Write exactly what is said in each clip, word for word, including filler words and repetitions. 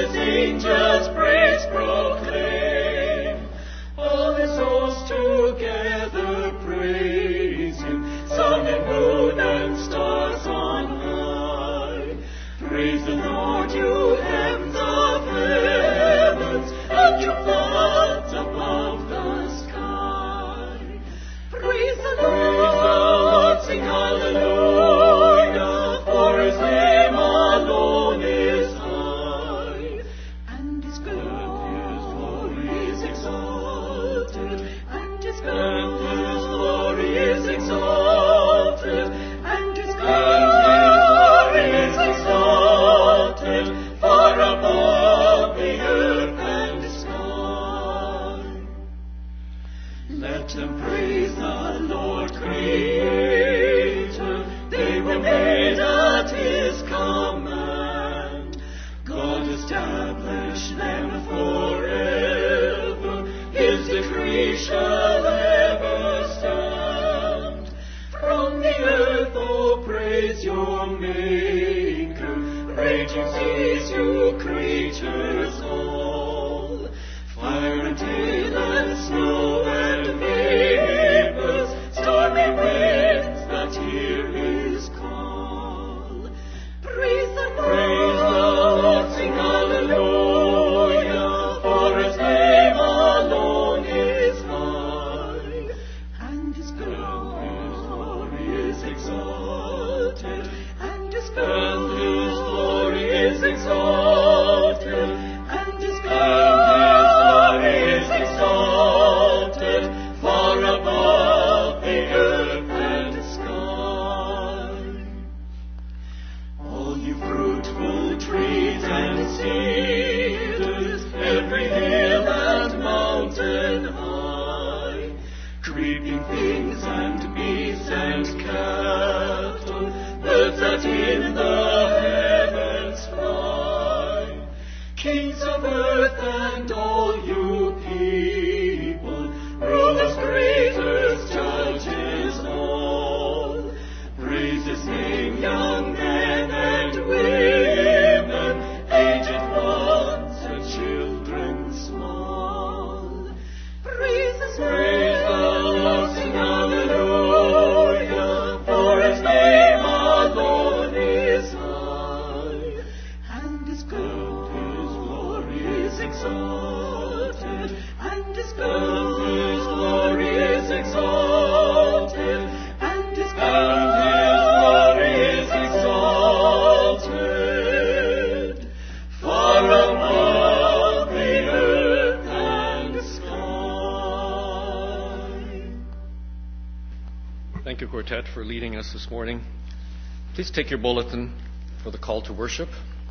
Thank you, Quartet, for leading us this morning. Please take your bulletin for the call to worship.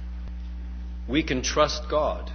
We can trust God.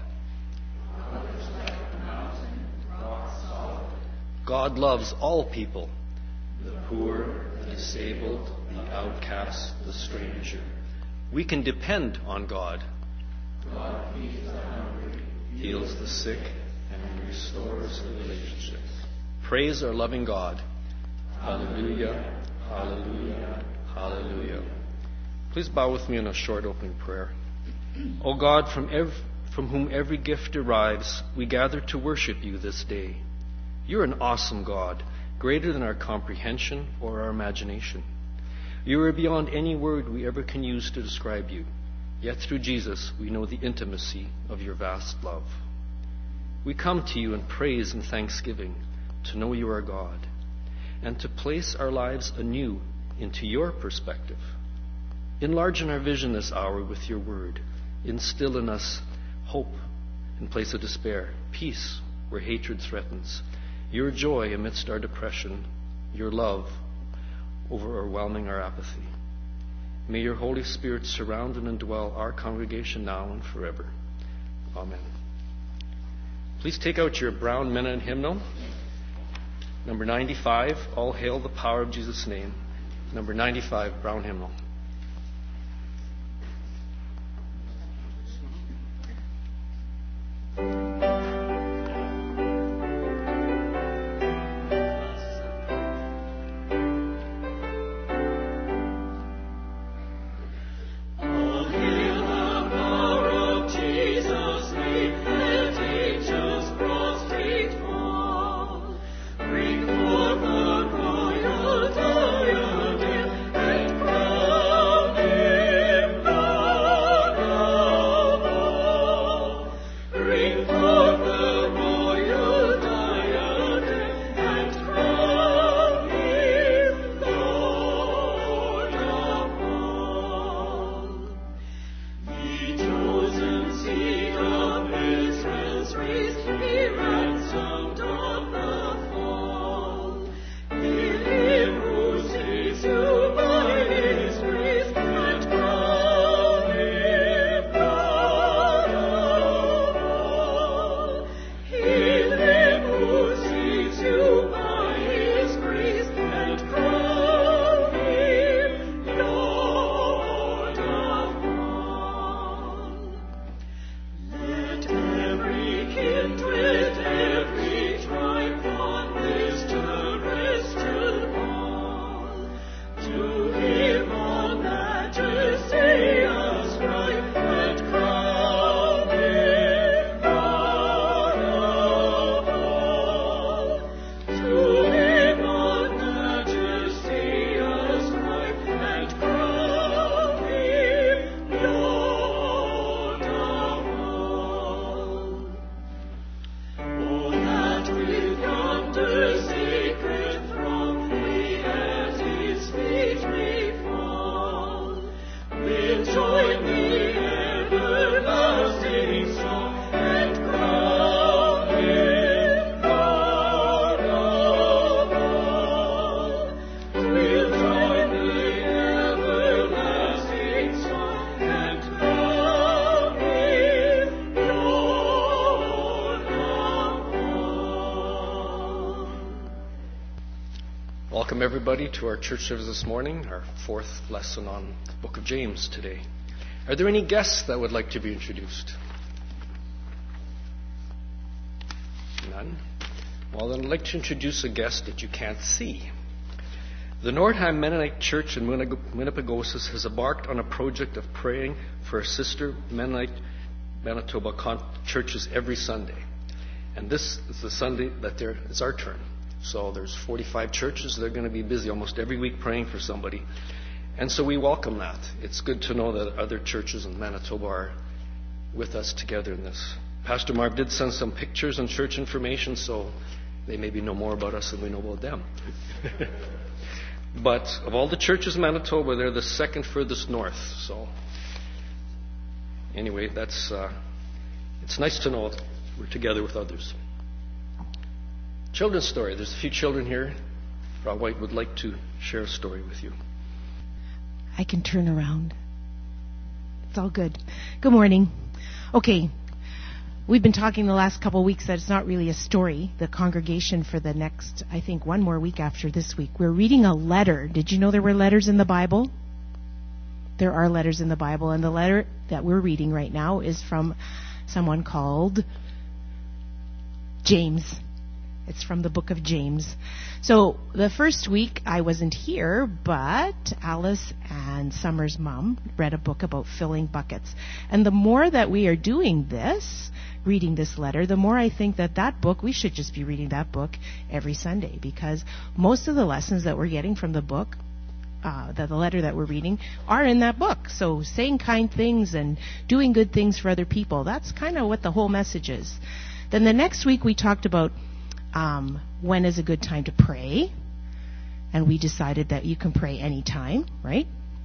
God loves all people, the poor, the disabled, the outcast, the stranger. We can depend on God. God feeds the hungry, heals the sick, and restores the relationship. Praise our loving God. Hallelujah, hallelujah, hallelujah. Please bow with me in a short opening prayer. O God, from, ev- from whom every gift derives, we gather to worship you this day. You're an awesome God, greater than our comprehension or our imagination. You are beyond any word we ever can use to describe you. Yet through Jesus, we know the intimacy of your vast love. We come to you in praise and thanksgiving to know you are God, and to place our lives anew into your perspective. Enlarge in our vision this hour with your word. Instill in us hope in place of despair, peace where hatred threatens, your joy amidst our depression, your love overwhelming our apathy. May your Holy Spirit surround and indwell our congregation now and forever. Amen. Please take out your brown Mennonite hymnal. Number ninety-five, All Hail the Power of Jesus' Name. Number ninety-five, brown hymnal. All hail the power of Jesus. Welcome everybody to our church service this morning, our fourth lesson on the book of James today. Are there any guests that would like to be introduced? None? Well, then I'd like to introduce a guest that you can't see. The Nordheim Mennonite Church in Winnipegosis has embarked on a project of praying for sister Mennonite Manitoba con- churches every Sunday. And this is the Sunday that there is our turn. So there's forty-five churches. They're going to be busy almost every week praying for somebody. And so we welcome that. It's good to know that other churches in Manitoba are with us together in this. Pastor Marv did send some pictures and church information, so they maybe know more about us than we know about them. But of all the churches in Manitoba, they're the second furthest north. So anyway, that's uh, it's nice to know we're together with others. Children's story. There's a few children here. Rob White would like to share a story with you. I can turn around. It's all good. Good morning. Okay. We've been talking the last couple of weeks that it's not really a story. The congregation for the next, I think, one more week after this week, we're reading a letter. Did you know there were letters in the Bible? There are letters in the Bible, and the letter that we're reading right now is from someone called James. It's from the book of James. So the first week I wasn't here, but Alice and Summer's mom read a book about filling buckets. And the more that we are doing this, reading this letter, the more I think that that book, we should just be reading that book every Sunday, because most of the lessons that we're getting from the book, uh, the, the letter that we're reading, are in that book. So saying kind things and doing good things for other people, that's kind of what the whole message is. Then the next week we talked about Um, when is a good time to pray? And we decided that you can pray anytime, right?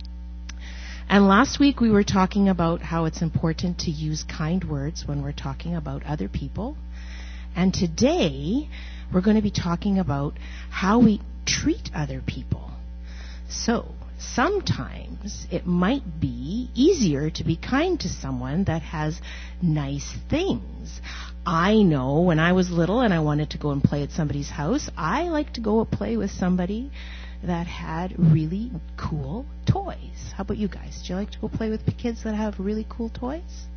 And last week we were talking about how it's important to use kind words when we're talking about other people. And today we're going to be talking about how we treat other people. So sometimes it might be easier to be kind to someone that has nice things. I know when I was little and I wanted to go and play at somebody's house, I liked to go and play with somebody that had really cool toys. How about you guys? Do you like to go play with kids that have really cool toys?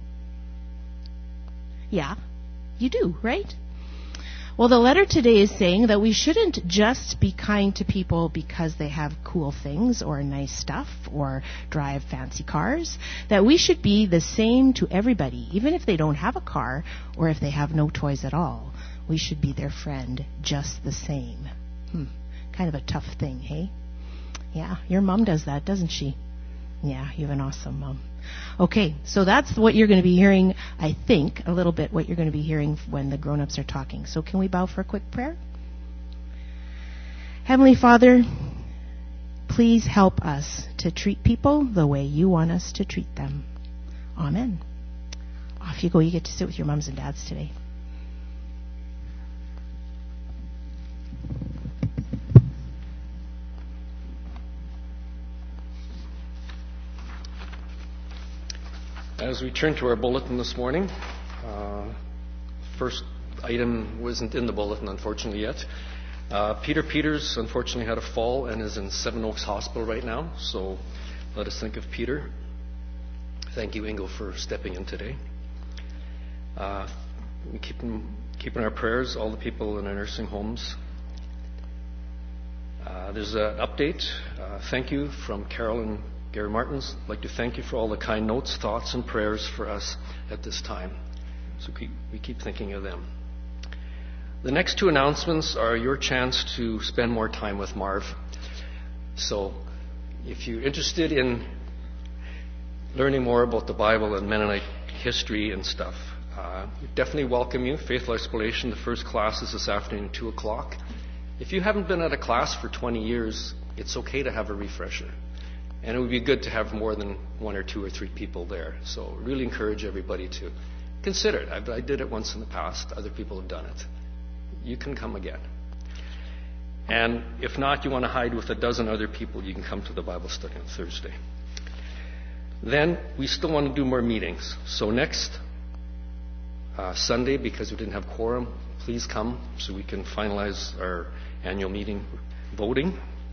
Yeah, you do, right? Well, the letter today is saying that we shouldn't just be kind to people because they have cool things or nice stuff or drive fancy cars. That we should be the same to everybody, even if they don't have a car or if they have no toys at all. We should be their friend just the same. Hmm. Kind of a tough thing, hey? Yeah, your mom does that, doesn't she? Yeah, you have an awesome mom. Okay, so that's what you're going to be hearing, I think, a little bit what you're going to be hearing when the grown-ups are talking. So can we bow for a quick prayer? Heavenly Father, please help us to treat people the way you want us to treat them. Amen. Off you go. You get to sit with your moms and dads today. As we turn to our bulletin this morning, uh, first item wasn't in the bulletin, unfortunately, yet. Uh, Peter Peters, unfortunately, had a fall and is in Seven Oaks Hospital right now, so let us think of Peter. Thank you, Ingo, for stepping in today. Uh, we keep in, keep in our prayers all the people in our nursing homes. Uh, there's an update. Uh, thank you from Carol and Gary Martins. I'd like to thank you for all the kind notes, thoughts, and prayers for us at this time. So keep, we keep thinking of them. The next two announcements are your chance to spend more time with Marv. So if you're interested in learning more about the Bible and Mennonite history and stuff, uh, we definitely welcome you. Faithful Exploration, the first class is this afternoon at two o'clock. If you haven't been at a class for twenty years, it's okay to have a refresher. And it would be good to have more than one or two or three people there. So really encourage everybody to consider it. I, I did it once in the past. Other people have done it. You can come again. And if not, you want to hide with a dozen other people, you can come to the Bible study on Thursday. Then we still want to do more meetings. So next uh, Sunday, because we didn't have quorum, please come so we can finalize our annual meeting voting.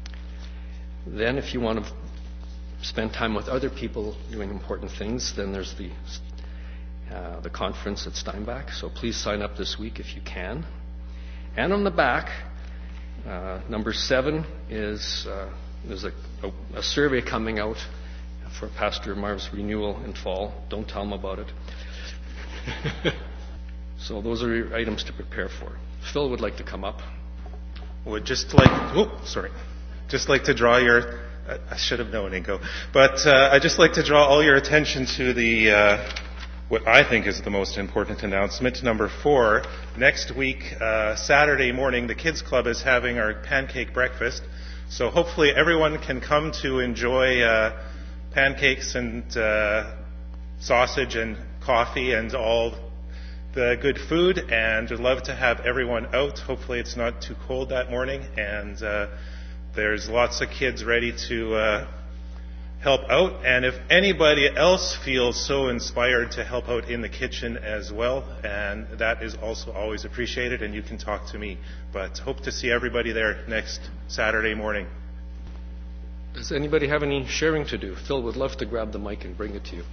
Then if you want to spend time with other people doing important things, then there's the uh, the conference at Steinbach. So please sign up this week if you can. And on the back, uh, number seven is uh, there's a, a, a survey coming out for Pastor Marv's renewal in fall. Don't tell him about it. So those are your items to prepare for. Phil would like to come up. Would just like, oh, sorry, just like to draw your, I should have known, Ingo, but uh, I'd just like to draw all your attention to the, uh, what I think is the most important announcement, number four. Next week, uh, Saturday morning, the Kids Club is having our pancake breakfast, so hopefully everyone can come to enjoy uh, pancakes and uh, sausage and coffee and all the good food, and I'd love to have everyone out. Hopefully it's not too cold that morning, and uh, there's lots of kids ready to uh, help out. And if anybody else feels so inspired to help out in the kitchen as well, and that is also always appreciated, and you can talk to me. But hope to see everybody there next Saturday morning. Does anybody have any sharing to do? Phil would love to grab the mic and bring it to you.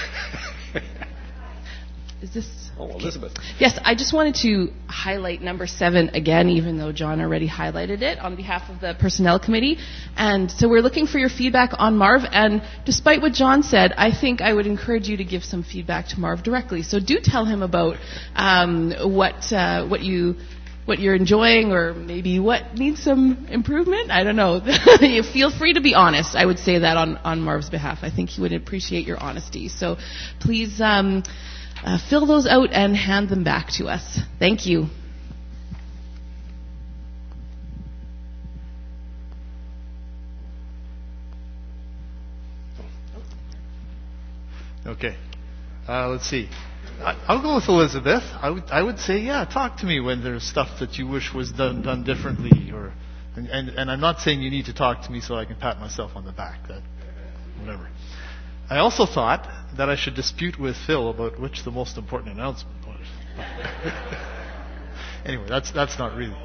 Is this... Oh, Elizabeth. Yes, I just wanted to highlight number seven again, even though John already highlighted it, on behalf of the Personnel Committee. And so we're looking for your feedback on Marv. And despite what John said, I think I would encourage you to give some feedback to Marv directly. So do tell him about um, what uh, what you... what you're enjoying, or maybe what needs some improvement. I don't know. You feel free to be honest. I would say that on, on Marv's behalf. I think he would appreciate your honesty. So please um, uh, fill those out and hand them back to us. Thank you. Okay. Uh, let's see. I'll go with Elizabeth. I would, I would say, yeah, talk to me when there's stuff that you wish was done done differently, or, and, and, and I'm not saying you need to talk to me so I can pat myself on the back. That, whatever. I also thought that I should dispute with Phil about which the most important announcement was. Anyway, that's that's not really.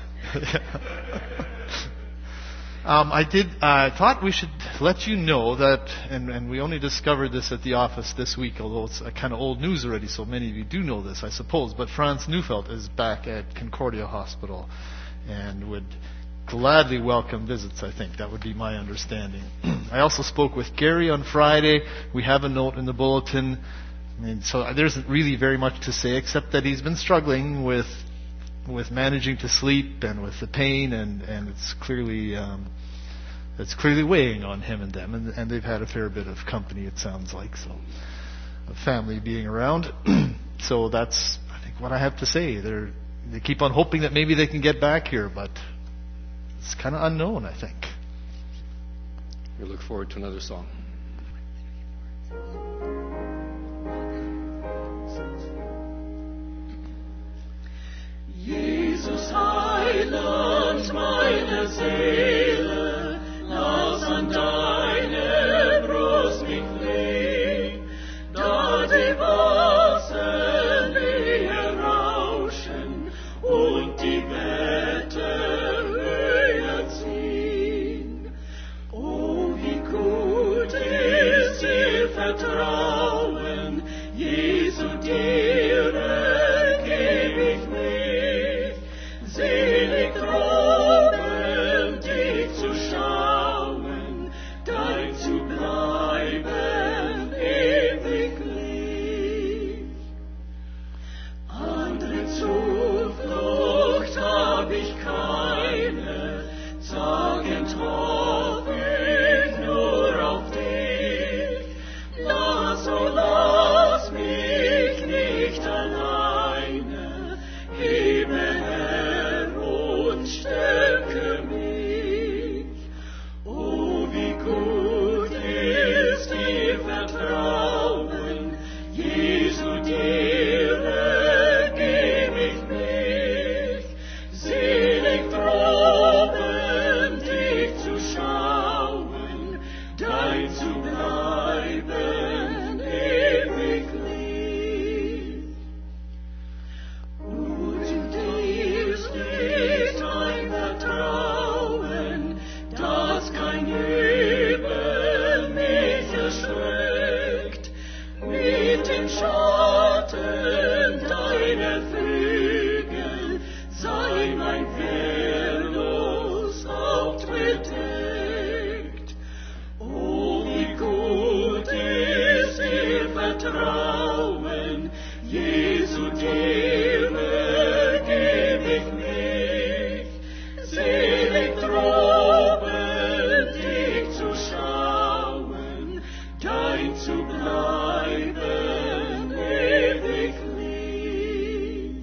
Um, I did. I uh, thought we should let you know that, and, and we only discovered this at the office this week, although it's kind of old news already, so many of you do know this, I suppose. But Franz Neufeld is back at Concordia Hospital and would gladly welcome visits, I think. That would be my understanding. I also spoke with Gary on Friday. We have a note in the bulletin. I mean, so there isn't really very much to say, except that he's been struggling with with managing to sleep and with the pain, and, and it's clearly um, it's clearly weighing on him and them, and, and they've had a fair bit of company, it sounds like, so of family being around. So that's, I think, what I have to say. They're, they keep on hoping that maybe they can get back here, but it's kind of unknown, I think. We look forward to another song. Jesus, Heiland, meine Seele, lass an deine Brust mich fliehen, da die Wasser näher rauschen und die Wette höher ziehen. Oh, wie gut ist ihr Vertrauen, Jesu, dir geb ich mich. Selig droben die dir ergeb ich mich, selig droben dich zu schauen, dein zu bleiben ewiglich.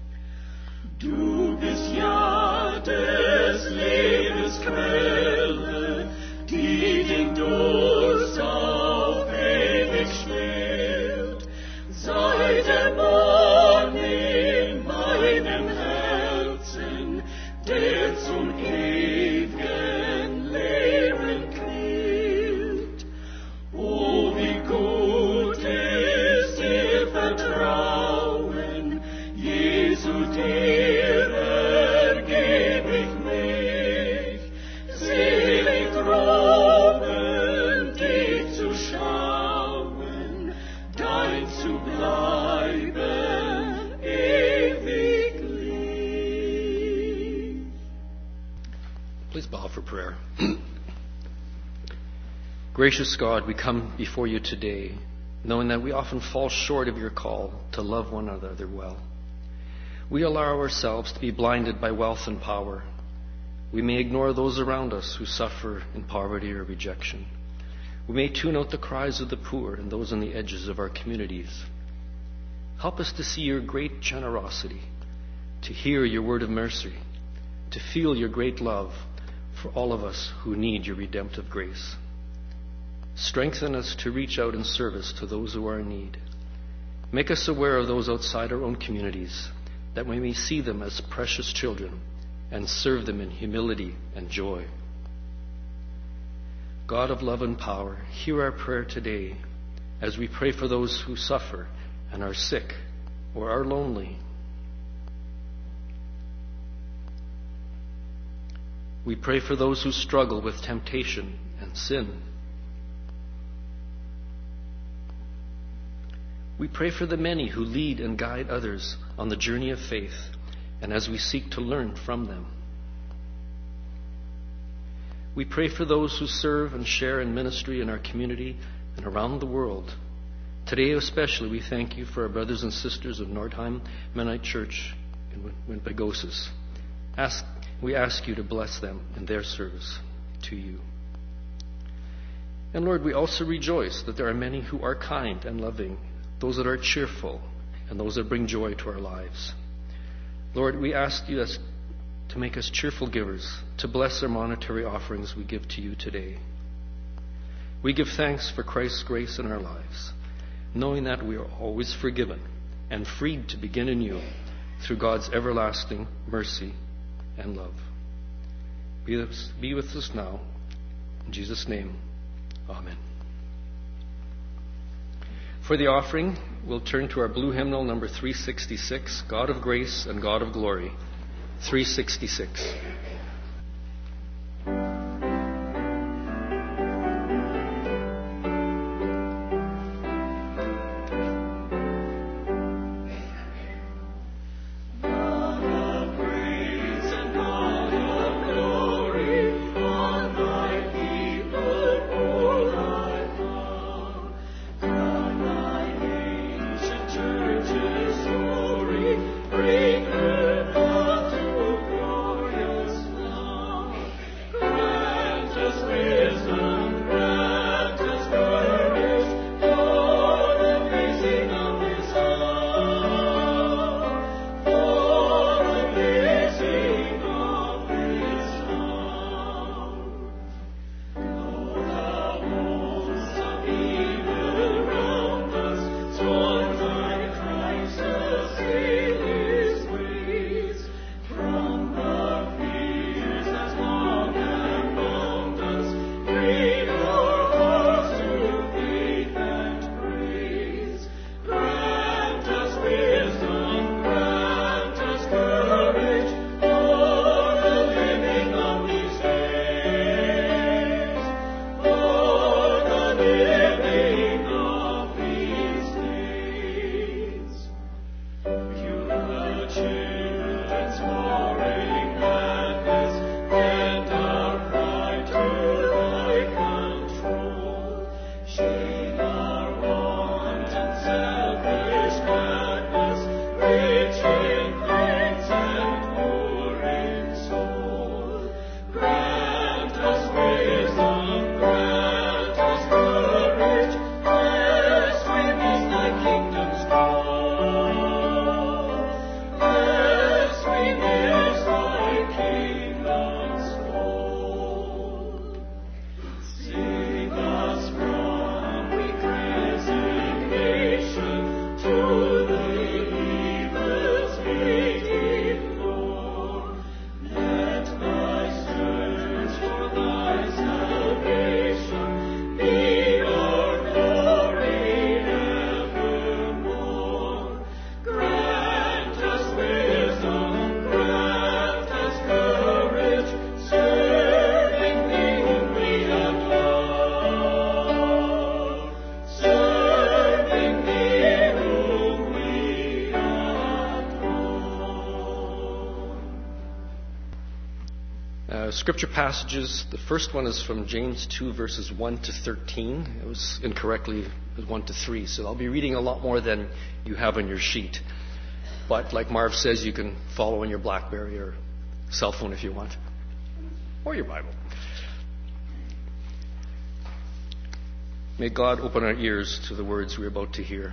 Du bist ja des Lebens Quelle, die den Durst auf ewig schwillt. Sei der Born in meinem Herzen, der zum ewigen Leben quillt. Oh, wie gut ist dir Vertrauen, Jesu, dir ergeb ich mich, selig droben dich zu schauen, dein zu bleiben ewiglich. Please bow for prayer. Gracious God, we come before you today, knowing that we often fall short of your call to love one another well. We allow ourselves to be blinded by wealth and power. We may ignore those around us who suffer in poverty or rejection. We may tune out the cries of the poor and those on the edges of our communities. Help us to see your great generosity, to hear your word of mercy, to feel your great love for all of us who need your redemptive grace. Strengthen us to reach out in service to those who are in need. Make us aware of those outside our own communities, that we may see them as precious children and serve them in humility and joy. God of love and power, hear our prayer today as we pray for those who suffer and are sick or are lonely. We pray for those who struggle with temptation and sin. We pray for the many who lead and guide others on the journey of faith, and as we seek to learn from them. We pray for those who serve and share in ministry in our community and around the world. Today especially, we thank you for our brothers and sisters of Nordheim Mennonite Church in Winnipegosis. Ask, we ask you to bless them in their service to you. And Lord, we also rejoice that there are many who are kind and loving, those that are cheerful, and those that bring joy to our lives. Lord, we ask you to make us cheerful givers, to bless our monetary offerings we give to you today. We give thanks for Christ's grace in our lives, knowing that we are always forgiven and freed to begin anew through God's everlasting mercy and love. Be with us, be with us now. In Jesus' name, amen. For the offering, we'll turn to our blue hymnal number three sixty-six, God of Grace and God of Glory. three sixty-six. Bring her back to glorious Uh, scripture passages, the first one is from James two, verses one to thirteen. It was incorrectly one to three, so I'll be reading a lot more than you have on your sheet. But like Marv says, you can follow on your BlackBerry or cell phone if you want, or your Bible. May God open our ears to the words we're about to hear.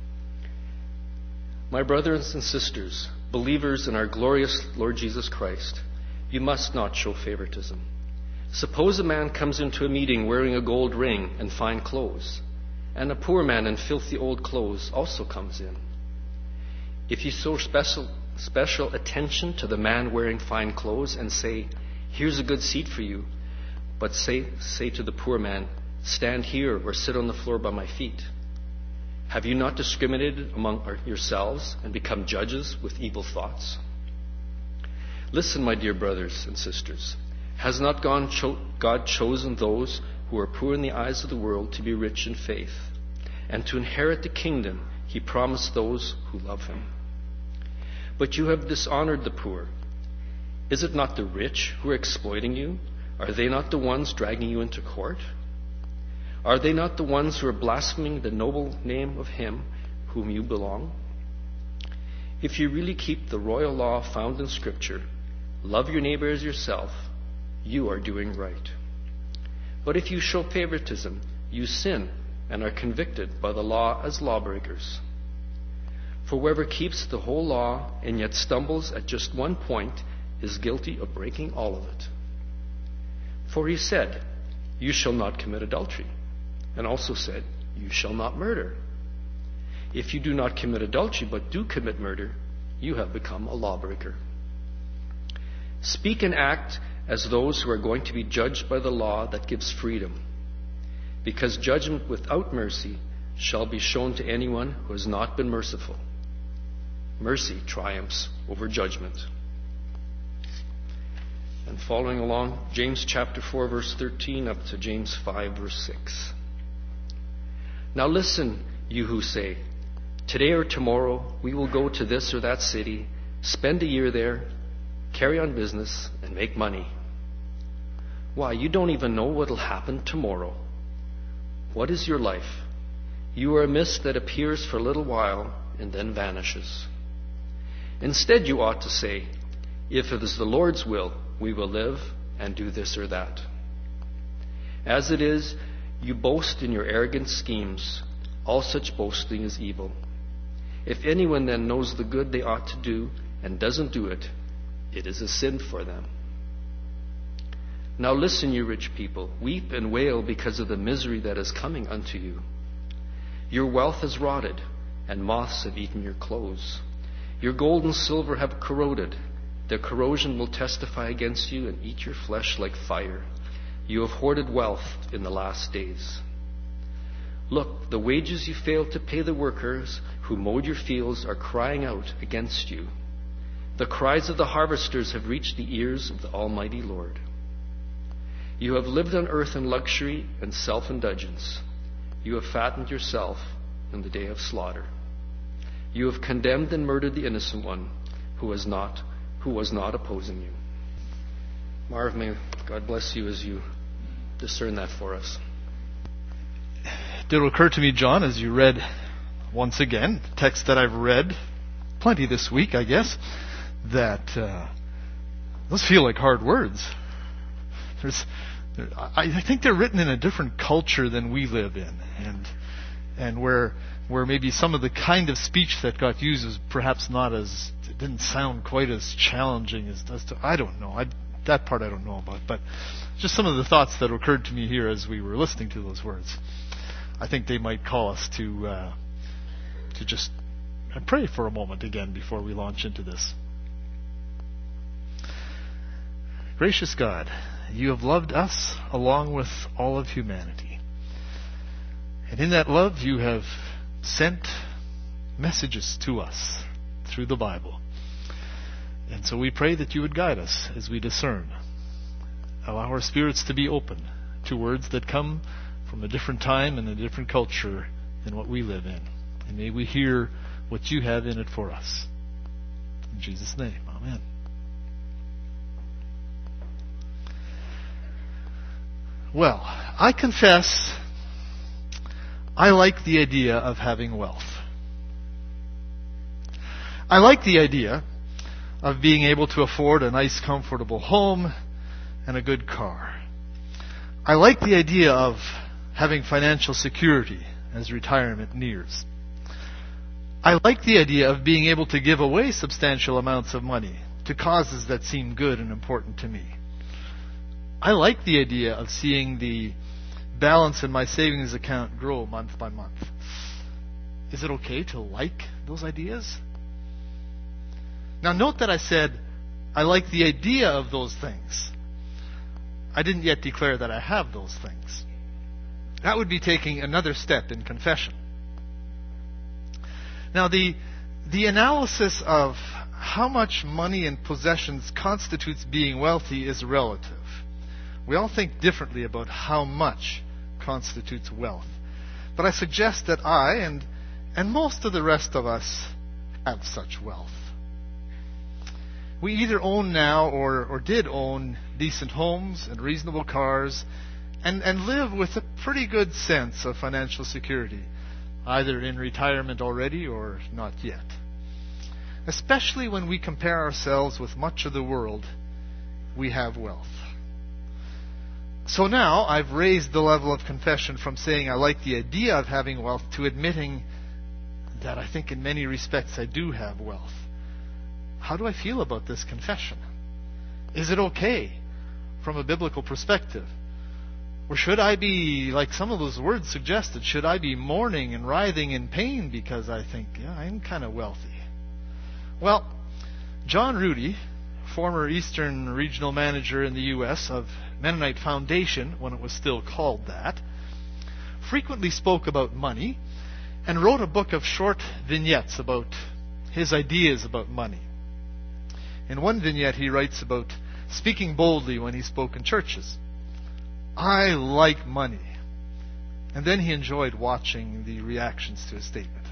My brothers and sisters, believers in our glorious Lord Jesus Christ, you must not show favoritism. Suppose a man comes into a meeting wearing a gold ring and fine clothes, and a poor man in filthy old clothes also comes in. If you show special, special attention to the man wearing fine clothes and say, "Here's a good seat for you," but say, say to the poor man, "Stand here or sit on the floor by my feet," have you not discriminated among yourselves and become judges with evil thoughts? Listen, my dear brothers and sisters. Has not God chosen those who are poor in the eyes of the world to be rich in faith, and to inherit the kingdom he promised those who love him? But you have dishonored the poor. Is it not the rich who are exploiting you? Are they not the ones dragging you into court? Are they not the ones who are blaspheming the noble name of him whom you belong? If you really keep the royal law found in Scripture, love your neighbor as yourself, you are doing right. But if you show favoritism, you sin and are convicted by the law as lawbreakers. For whoever keeps the whole law and yet stumbles at just one point is guilty of breaking all of it. For he said, "You shall not commit adultery," and also said, "You shall not murder." If you do not commit adultery but do commit murder, you have become a lawbreaker. Speak and act as those who are going to be judged by the law that gives freedom, because judgment without mercy shall be shown to anyone who has not been merciful. Mercy triumphs over judgment. And following along, James chapter four, verse thirteen, up to James five, verse six. Now listen, you who say, "Today or tomorrow we will go to this or that city, spend a year there, carry on business, and make money." Why, you don't even know what will happen tomorrow. What is your life? You are a mist that appears for a little while and then vanishes. Instead, you ought to say, "If it is the Lord's will, we will live and do this or that." As it is, you boast in your arrogant schemes. All such boasting is evil. If anyone then knows the good they ought to do and doesn't do it, it is a sin for them. Now listen, you rich people, weep and wail because of the misery that is coming unto you. Your wealth has rotted, and moths have eaten your clothes. Your gold and silver have corroded. Their corrosion will testify against you and eat your flesh like fire. You have hoarded wealth in the last days. Look, the wages you failed to pay the workers who mowed your fields are crying out against you. The cries of the harvesters have reached the ears of the Almighty Lord. You have lived on earth in luxury and self-indulgence. You have fattened yourself in the day of slaughter. You have condemned and murdered the innocent one who was not, who was not opposing you. Marv, may God bless you as you discern that for us. It did occur to me, John, as you read once again, the text that I've read plenty this week, I guess, that uh, those feel like hard words. There's, there, I, I think they're written in a different culture than we live in, and and where where maybe some of the kind of speech that got used is perhaps not as, it didn't sound quite as challenging as, as to, I don't know. I, that part I don't know about, but just some of the thoughts that occurred to me here as we were listening to those words. I think they might call us to uh, to just pray for a moment again before we launch into this. Gracious God, you have loved us along with all of humanity. And in that love, you have sent messages to us through the Bible. And so we pray that you would guide us as we discern. Allow our spirits to be open to words that come from a different time and a different culture than what we live in. And may we hear what you have in it for us. In Jesus' name, amen. Well, I confess I like the idea of having wealth. I like the idea of being able to afford a nice, comfortable home and a good car. I like the idea of having financial security as retirement nears. I like the idea of being able to give away substantial amounts of money to causes that seem good and important to me. I like the idea of seeing the balance in my savings account grow month by month. Is it okay to like those ideas? Now note that I said I like the idea of those things. I didn't yet declare that I have those things. That would be taking another step in confession. Now the the analysis of how much money and possessions constitutes being wealthy is relative. We all think differently about how much constitutes wealth. But I suggest that I and and most of the rest of us have such wealth. We either own now or, or did own decent homes and reasonable cars and, and live with a pretty good sense of financial security, either in retirement already or not yet. Especially when we compare ourselves with much of the world, we have wealth. So now I've raised the level of confession from saying I like the idea of having wealth to admitting that I think in many respects I do have wealth. How do I feel about this confession? Is it okay from a biblical perspective? Or should I be, like some of those words suggested, should I be mourning and writhing in pain because I think, yeah, I'm kind of wealthy? Well, John Rudy, former Eastern Regional Manager in the U S of Mennonite Foundation, when it was still called that, frequently spoke about money and wrote a book of short vignettes about his ideas about money. In one vignette, he writes about speaking boldly when he spoke in churches. I like money. And then he enjoyed watching the reactions to his statement.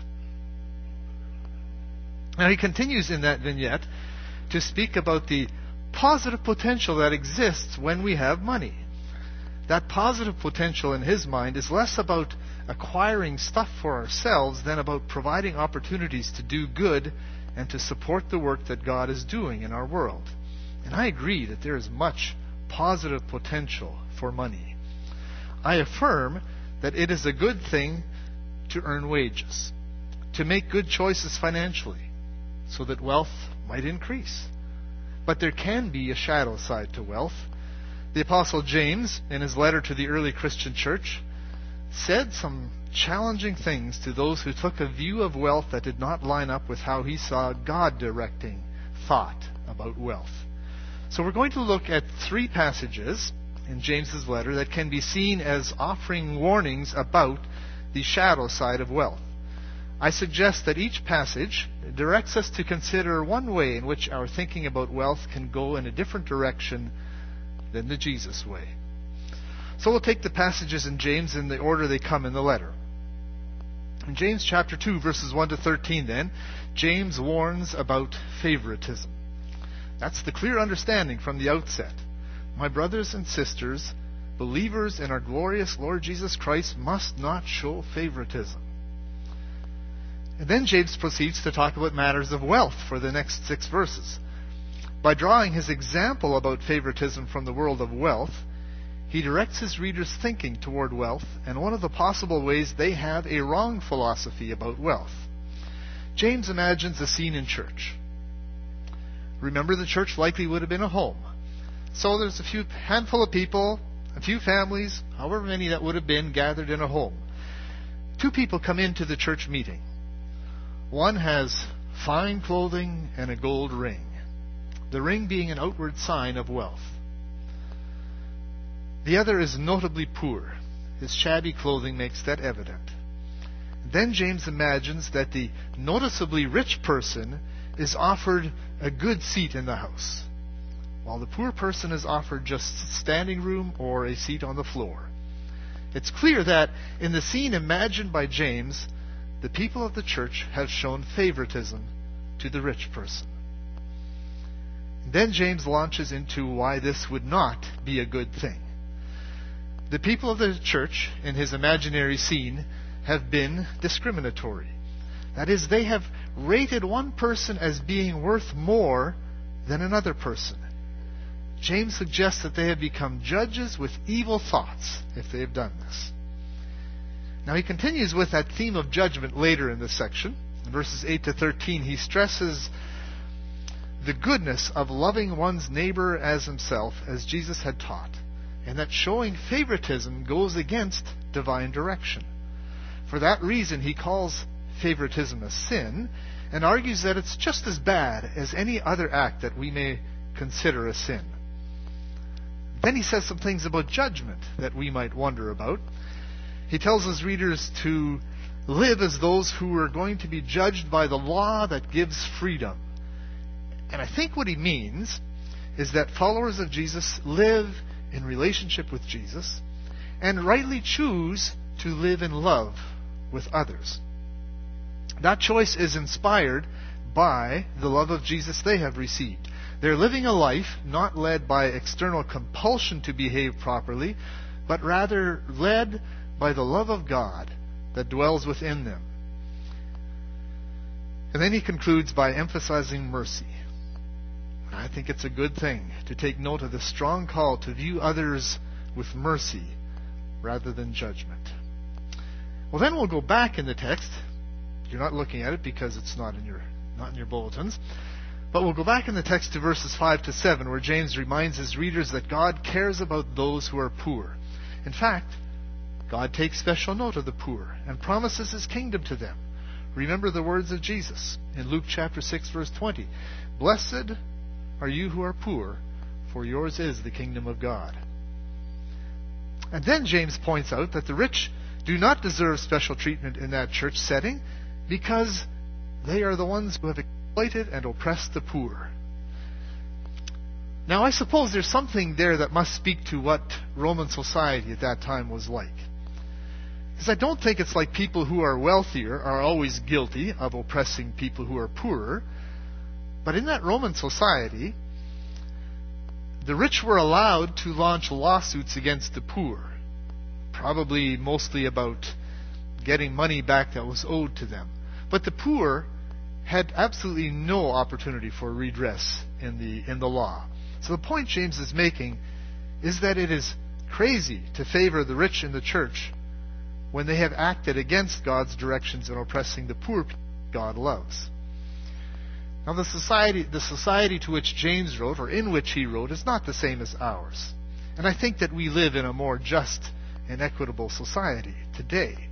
Now he continues in that vignette to speak about the positive potential that exists when we have money. That positive potential in his mind is less about acquiring stuff for ourselves than about providing opportunities to do good and to support the work that God is doing in our world. And I agree that there is much positive potential for money. I affirm that it is a good thing to earn wages, to make good choices financially, so that wealth might increase. But there can be a shadow side to wealth. The Apostle James, in his letter to the early Christian church, said some challenging things to those who took a view of wealth that did not line up with how he saw God directing thought about wealth. So we're going to look at three passages in James's letter that can be seen as offering warnings about the shadow side of wealth. I suggest that each passage directs us to consider one way in which our thinking about wealth can go in a different direction than the Jesus way. So we'll take the passages in James in the order they come in the letter. In James chapter two, verses one to thirteen, then, James warns about favoritism. That's the clear understanding from the outset. My brothers and sisters, believers in our glorious Lord Jesus Christ, must not show favoritism. And then James proceeds to talk about matters of wealth for the next six verses. By drawing his example about favoritism from the world of wealth, he directs his readers' thinking toward wealth and one of the possible ways they have a wrong philosophy about wealth. James imagines a scene in church. Remember, the church likely would have been a home. So there's a few handful of people, a few families, however many that would have been, gathered in a home. Two people come into the church meeting. One has fine clothing and a gold ring, the ring being an outward sign of wealth. The other is notably poor. His shabby clothing makes that evident. Then James imagines that the noticeably rich person is offered a good seat in the house, while the poor person is offered just standing room or a seat on the floor. It's clear that in the scene imagined by James, the people of the church have shown favoritism to the rich person. Then James launches into why this would not be a good thing. The people of the church, in his imaginary scene, have been discriminatory. That is, they have rated one person as being worth more than another person. James suggests that they have become judges with evil thoughts if they have done this. Now he continues with that theme of judgment later in this section. In verses eight to thirteen, he stresses the goodness of loving one's neighbor as himself, as Jesus had taught, and that showing favoritism goes against divine direction. For that reason, he calls favoritism a sin, and argues that it's just as bad as any other act that we may consider a sin. Then he says some things about judgment that we might wonder about. He tells his readers to live as those who are going to be judged by the law that gives freedom. And I think what he means is that followers of Jesus live in relationship with Jesus and rightly choose to live in love with others. That choice is inspired by the love of Jesus they have received. They're living a life not led by external compulsion to behave properly, but rather led by the love of God that dwells within them. And then he concludes by emphasizing mercy. I think it's a good thing to take note of the strong call to view others with mercy rather than judgment. Well, then we'll go back in the text. You're not looking at it because it's not in your not in your bulletins. But we'll go back in the text to verses five to seven, where James reminds his readers that God cares about those who are poor. In fact, God takes special note of the poor and promises his kingdom to them. Remember the words of Jesus in Luke chapter six, verse twenty. Blessed are you who are poor, for yours is the kingdom of God. And then James points out that the rich do not deserve special treatment in that church setting because they are the ones who have exploited and oppressed the poor. Now, I suppose there's something there that must speak to what Roman society at that time was like. Because I don't think it's like people who are wealthier are always guilty of oppressing people who are poorer. But in that Roman society, the rich were allowed to launch lawsuits against the poor, probably mostly about getting money back that was owed to them. But the poor had absolutely no opportunity for redress in the in the law. So the point James is making is that it is crazy to favor the rich in the church when they have acted against God's directions in oppressing the poor people God loves. Now, the society, the society to which James wrote, or in which he wrote, is not the same as ours. And I think that we live in a more just and equitable society today.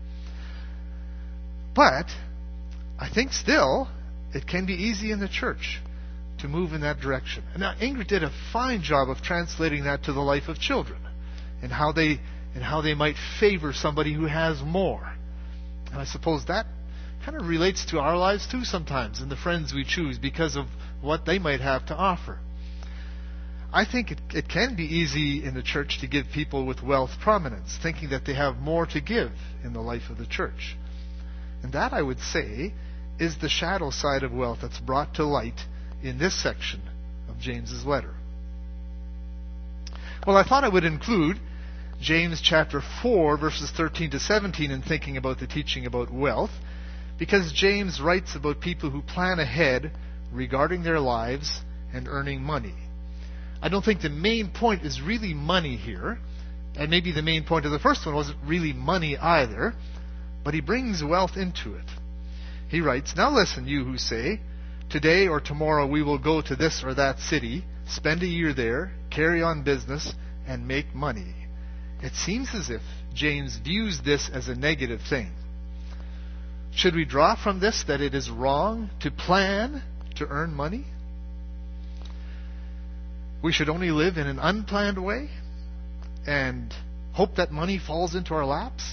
But I think still it can be easy in the church to move in that direction. And now Ingrid did a fine job of translating that to the life of children and how they and how they might favor somebody who has more. And I suppose that kind of relates to our lives too sometimes, and the friends we choose because of what they might have to offer. I think it, it can be easy in the church to give people with wealth prominence, thinking that they have more to give in the life of the church. And that, I would say, is the shadow side of wealth that's brought to light in this section of James's letter. Well, I thought I would include James chapter four, verses thirteen to seventeen in thinking about the teaching about wealth, because James writes about people who plan ahead regarding their lives and earning money. I don't think the main point is really money here, and maybe the main point of the first one wasn't really money either, but he brings wealth into it. He writes, "Now listen, you who say, today or tomorrow we will go to this or that city, spend a year there, carry on business, and make money." It seems as if James views this as a negative thing. Should we draw from this that it is wrong to plan to earn money? We should only live in an unplanned way and hope that money falls into our laps?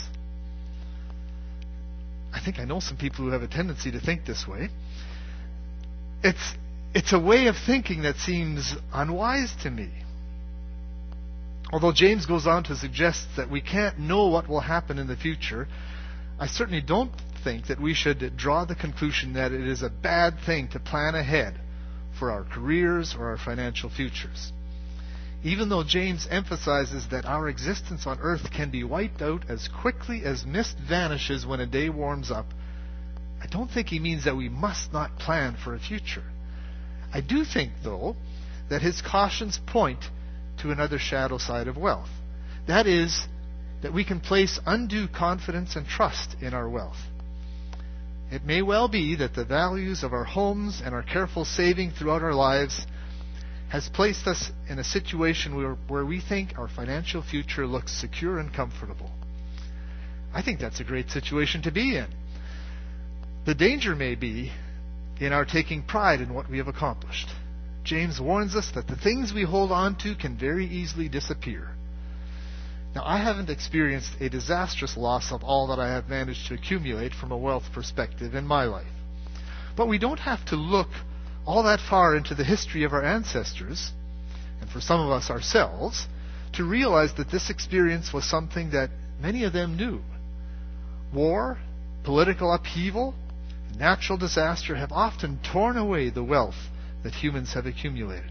I think I know some people who have a tendency to think this way. It's, it's a way of thinking that seems unwise to me. Although James goes on to suggest that we can't know what will happen in the future, I certainly don't think that we should draw the conclusion that it is a bad thing to plan ahead for our careers or our financial futures. even though James emphasizes that our existence on earth can be wiped out as quickly as mist vanishes when a day warms up, I don't think he means that we must not plan for a future. I do think, though, that his cautions point to another shadow side of wealth. That is, that we can place undue confidence and trust in our wealth. It may well be that the values of our homes and our careful saving throughout our lives has placed us in a situation where, where we think our financial future looks secure and comfortable. I think that's a great situation to be in. The danger may be in our taking pride in what we have accomplished. James warns us that the things we hold on to can very easily disappear. Now, I haven't experienced a disastrous loss of all that I have managed to accumulate from a wealth perspective in my life. But we don't have to look all that far into the history of our ancestors, and for some of us ourselves, to realize that this experience was something that many of them knew. War, political upheaval, and natural disaster have often torn away the wealth that humans have accumulated.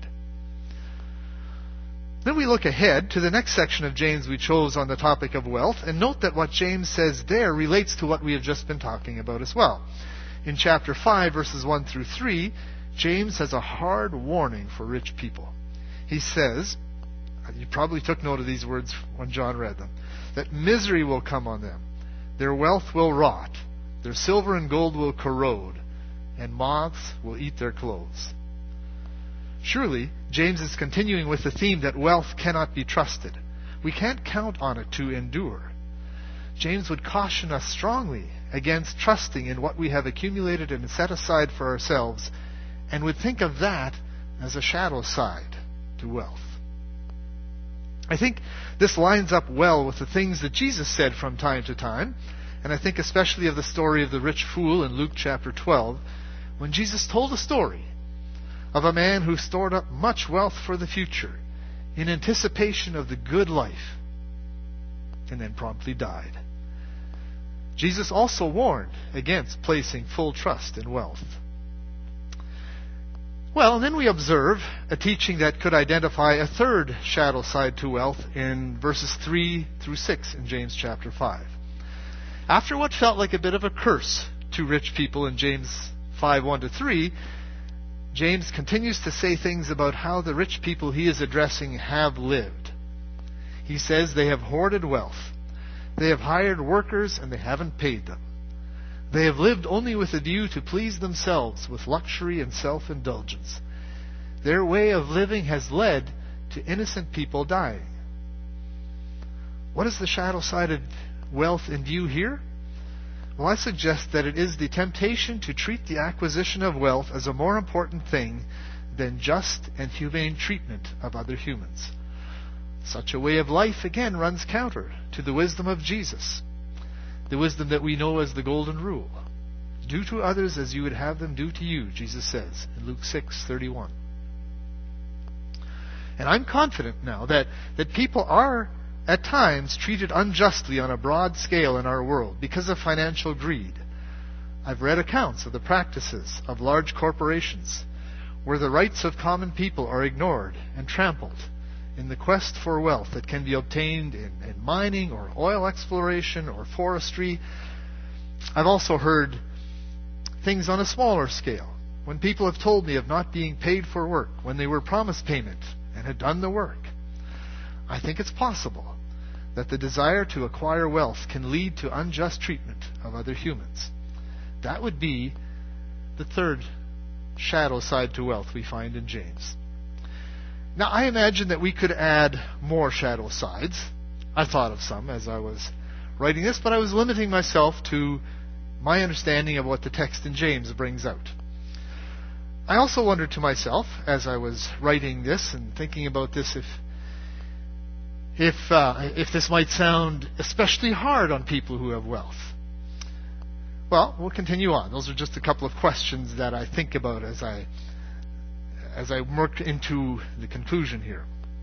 Then we look ahead to the next section of James we chose on the topic of wealth, and note that what James says there relates to what we have just been talking about as well. In chapter five, verses one through three, James has a hard warning for rich people. He says, you probably took note of these words when John read them, that misery will come on them, their wealth will rot, their silver and gold will corrode, and moths will eat their clothes. Surely, James is continuing with the theme that wealth cannot be trusted. We can't count on it to endure. James would caution us strongly against trusting in what we have accumulated and set aside for ourselves, and would think of that as a shadow side to wealth. I think this lines up well with the things that Jesus said from time to time, and I think especially of the story of the rich fool in Luke chapter twelve, when Jesus told a story of a man who stored up much wealth for the future in anticipation of the good life, and then promptly died. Jesus also warned against placing full trust in wealth. Well, and then we observe a teaching that could identify a third shadow side to wealth in verses three through six in James chapter five. After what felt like a bit of a curse to rich people in James five, one to three, James continues to say things about how the rich people he is addressing have lived. He says they have hoarded wealth. They have hired workers and they haven't paid them. They have lived only with a view to please themselves with luxury and self-indulgence. Their way of living has led to innocent people dying. What is the shadow side of wealth in view here? Well, I suggest that it is the temptation to treat the acquisition of wealth as a more important thing than just and humane treatment of other humans. Such a way of life, again, runs counter to the wisdom of Jesus, the wisdom that we know as the Golden Rule. Do to others as you would have them do to you, Jesus says in Luke six thirty-one. And I'm confident now that, that people are at times treated unjustly on a broad scale in our world because of financial greed. I've read accounts of the practices of large corporations where the rights of common people are ignored and trampled in the quest for wealth that can be obtained in, in mining or oil exploration or forestry. I've also heard things on a smaller scale when people have told me of not being paid for work when they were promised payment and had done the work. I think it's possible that the desire to acquire wealth can lead to unjust treatment of other humans. That would be the third shadow side to wealth we find in James. Now, I imagine that we could add more shadow sides. I thought of some as I was writing this, but I was limiting myself to my understanding of what the text in James brings out. I also wondered to myself, as I was writing this and thinking about this, if if uh, if this might sound especially hard on people who have wealth. Well, we'll continue on. Those are just a couple of questions that I think about as I as I work into the conclusion here.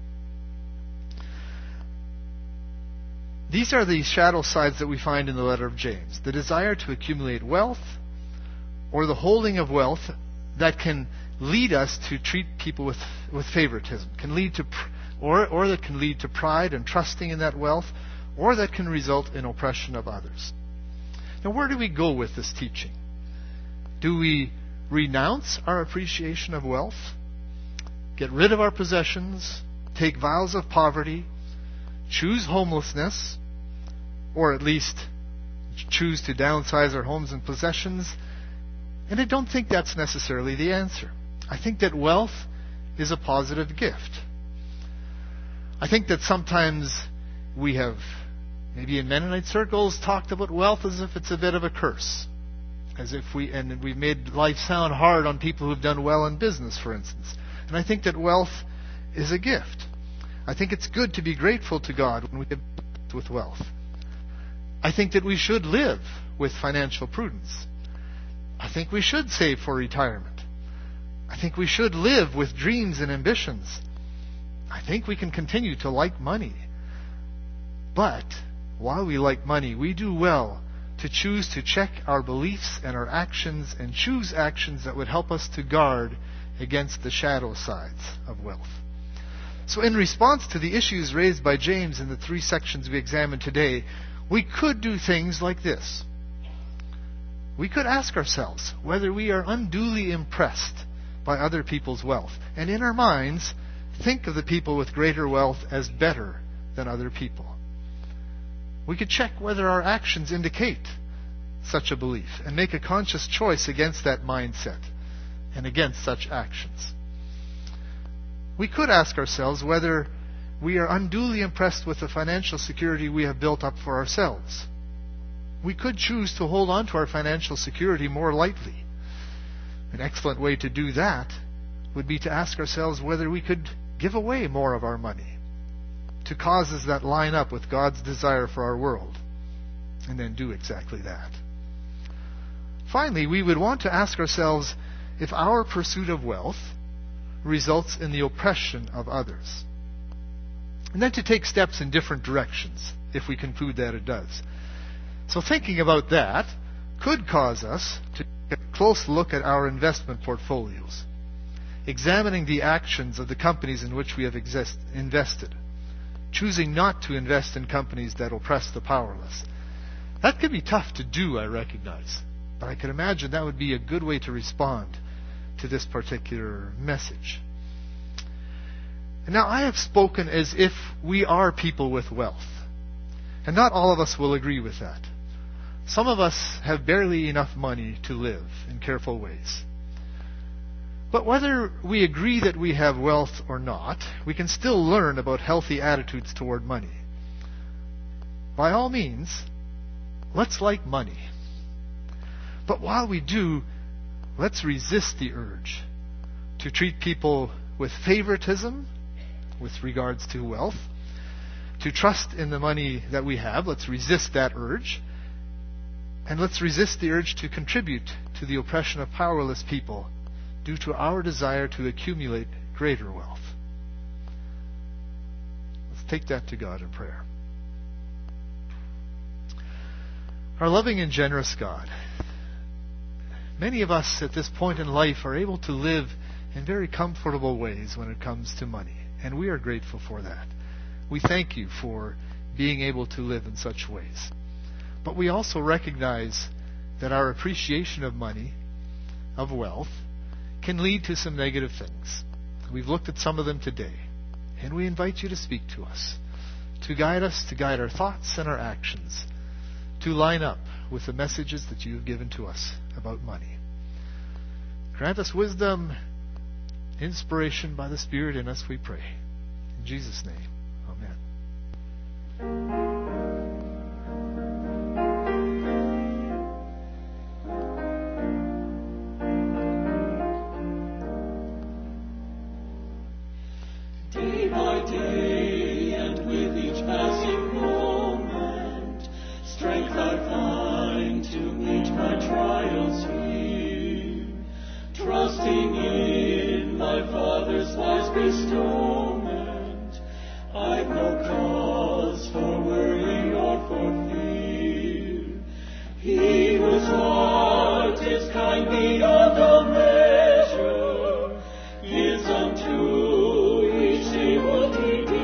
These are the shadow sides that we find in the letter of James. The desire to accumulate wealth, or the holding of wealth that can lead us to treat people with, with favoritism, can lead to pr- or, or that can lead to pride and trusting in that wealth, or that can result in oppression of others. Now, where do we go with this teaching? Do we renounce our appreciation of wealth? Get rid of our possessions? Take vows of poverty? Choose homelessness? Or at least choose to downsize our homes and possessions? And I don't think that's necessarily the answer. I think that wealth is a positive gift. I think that sometimes we have, maybe in Mennonite circles, talked about wealth as if it's a bit of a curse. As if we, and we've made life sound hard on people who've done well in business, for instance. And I think that wealth is a gift. I think it's good to be grateful to God when we get with wealth. I think that we should live with financial prudence. I think we should save for retirement. I think we should live with dreams and ambitions. I think we can continue to like money. But while we like money, we do well to choose to check our beliefs and our actions and choose actions that would help us to guard against the shadow sides of wealth. So in response to the issues raised by James in the three sections we examined today, we could do things like this. We could ask ourselves whether we are unduly impressed by other people's wealth, and in our minds, think of the people with greater wealth as better than other people. We could check whether our actions indicate such a belief and make a conscious choice against that mindset and against such actions. We could ask ourselves whether we are unduly impressed with the financial security we have built up for ourselves. We could choose to hold on to our financial security more lightly. An excellent way to do that would be to ask ourselves whether we could give away more of our money to causes that line up with God's desire for our world, and then do exactly that. Finally, we would want to ask ourselves if our pursuit of wealth results in the oppression of others, and then to take steps in different directions if we conclude that it does. So thinking about that could cause us to take a close look at our investment portfolios, examining the actions of the companies in which we have exist- invested, choosing not to invest in companies that oppress the powerless. That can be tough to do, I recognize, but I can imagine that would be a good way to respond to this particular message. And now, I have spoken as if we are people with wealth, and not all of us will agree with that. Some of us have barely enough money to live in careful ways. But whether we agree that we have wealth or not, we can still learn about healthy attitudes toward money. By all means, let's like money. But while we do, let's resist the urge to treat people with favoritism with regards to wealth, to trust in the money that we have. Let's resist that urge. And let's resist the urge to contribute to the oppression of powerless people due to our desire to accumulate greater wealth. Let's take that to God in prayer. Our loving and generous God, many of us at this point in life are able to live in very comfortable ways when it comes to money, and we are grateful for that. We thank you for being able to live in such ways. But we also recognize that our appreciation of money, of wealth, can lead to some negative things. We've looked at some of them today, and we invite you to speak to us, to guide us, to guide our thoughts and our actions, to line up with the messages that you have given to us about money. Grant us wisdom, inspiration by the Spirit in us, we pray. In Jesus' name, amen. Day by day, and with each passing moment, strength I find to meet my trials here, trusting in my Father's wise bestowment. I've no cause for worry or for fear. He whose heart is kind beyond all measure gives unto each day what he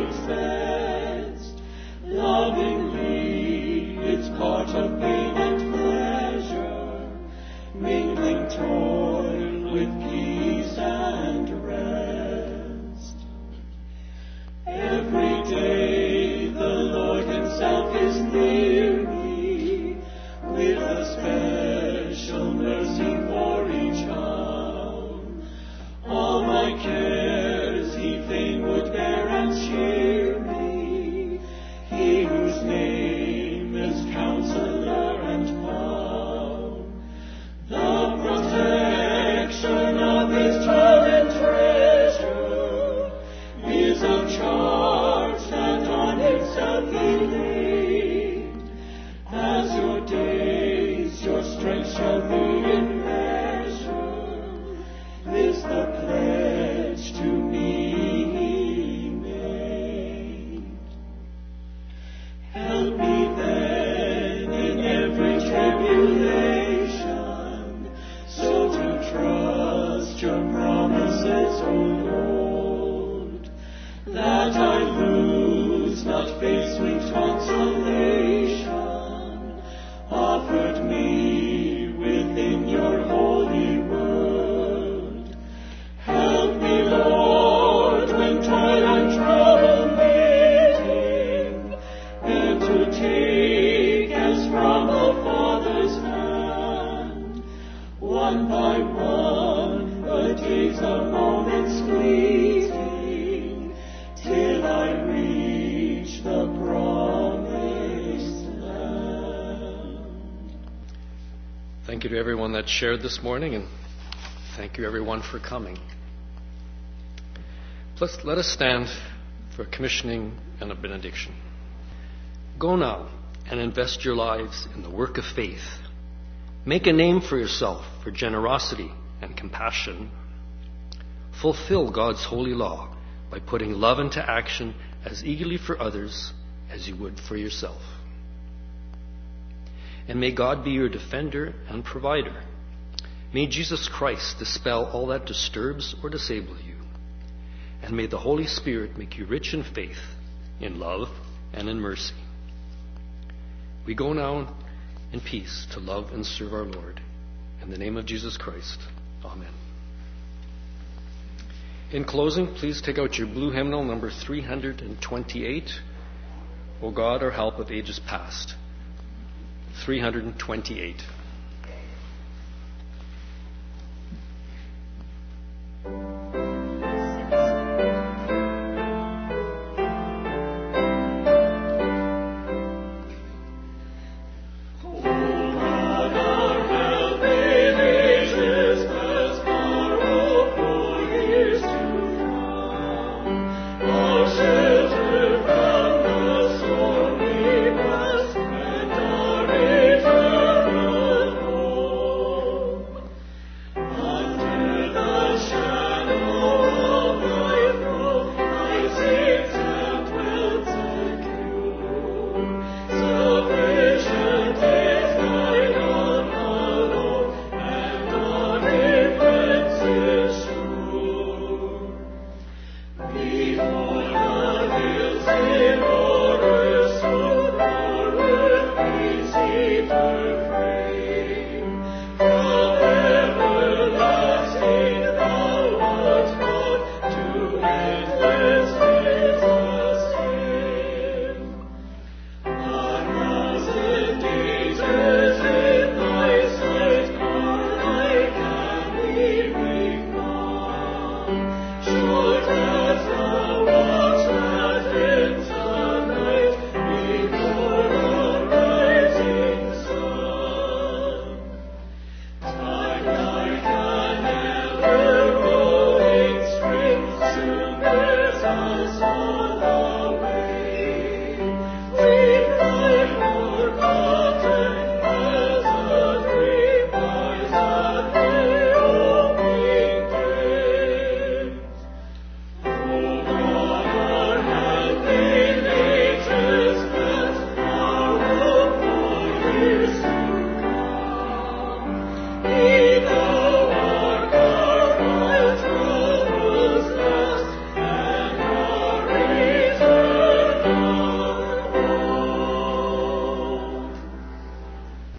moments fleeting, till I reach the promised land. Thank you to everyone that shared this morning, and thank you everyone for coming. Let's, let us stand for commissioning and a benediction. Go now and invest your lives in the work of faith. Make a name for yourself for generosity and compassion. Fulfill God's holy law by putting love into action as eagerly for others as you would for yourself. And may God be your defender and provider. May Jesus Christ dispel all that disturbs or disables you. And may the Holy Spirit make you rich in faith, in love, and in mercy. We go now in peace to love and serve our Lord. In the name of Jesus Christ, amen. In closing, please take out your blue hymnal, number three hundred twenty-eight, O God, our help of ages past. three hundred twenty-eight.